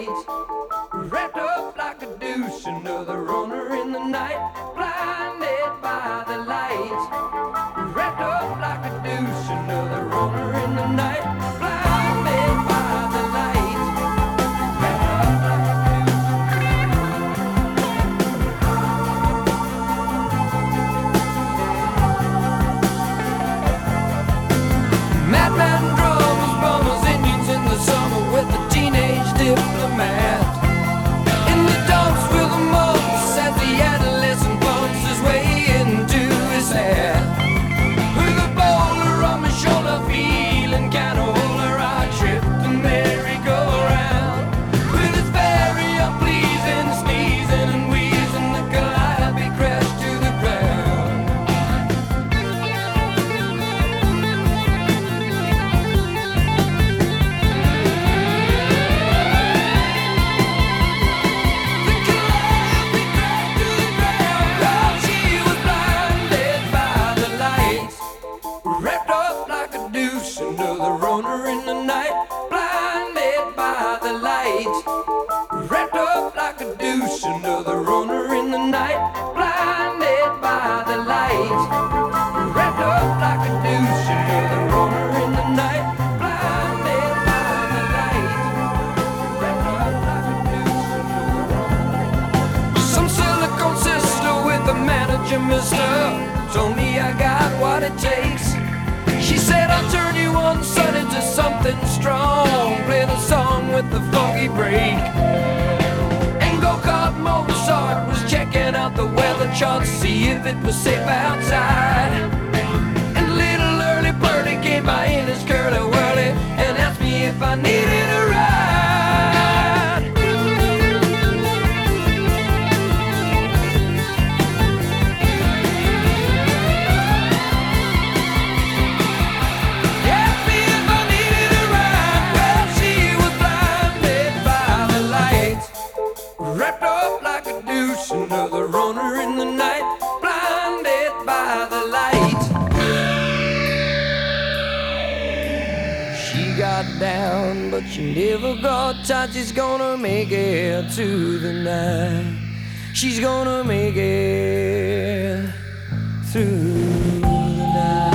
light, wrapped up like a douche, another runner in the night, blinded by the light, wrapped up like a douche, another runner in the night, blinded by the light, wrapped up like a madman drummers, bummers, Indians in the summer with a teenage diplomat. In the dumps with the mumps as the adolescent bumps his way into his hat. With a bowler on my shoulder, feeling kinda older, I tripped the merry-go-round. With his very unpleasing sneezing and wheezing, the calliope crashed to the ground. Wrapped up like a douche, another runner in the night, blinded by the light. Wrapped up like a douche, another runner in the night, blinded by the light. Wrapped up like a douche, another runner in the night, blinded by the light. Wrapped up like a douche, another runner. Some silicone sister with a manager, mister, told me I got what it takes. She said I'll turn you on sun into something strong, play the song with the funky break. And go-kart Mozart was checking out the weather chart, see if it was safe outside. And little early birdie came by in his curly-whirly and asked me if I needed a ride. Wrapped up like a douche, another runner in the night, blinded by the light. She got down, but she never got tight. She's gonna make it to the night. She's gonna make it through the night.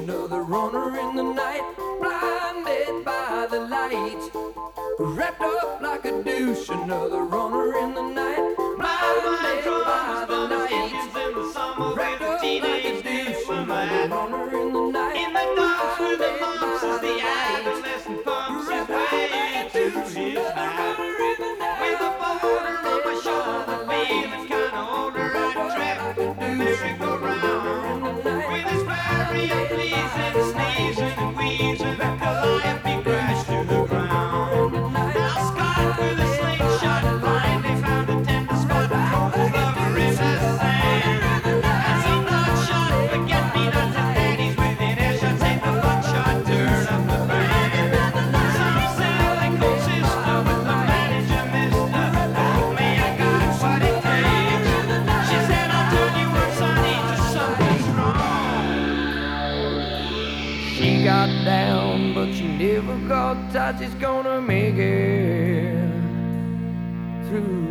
another runner in the night, blinded by the lights. Wrapped up like a douche, another runner in the night, blinded by the lights. Wrapped up like a douche, another runner in the night, in the dark with the lumps as the adolescent pumps his way to his night. With a boulder on my shoulder, feeling kinda older, I trapped the merry-go-round. With his very unpleasing sneezing and wheezing, Calliope crashed to the ground. Now Scott with a slingshot finally found a tender spot, rolled over in the sand. And some bloodshot forget-me-nots and daddies within earshot, take the buckshot, turn up the band. Some silly cold sister with the manager, mister, told me I got what it takes. She said, I'll turn you on, sonny, to something strong. She got down, but she never got tight. She's gonna make it through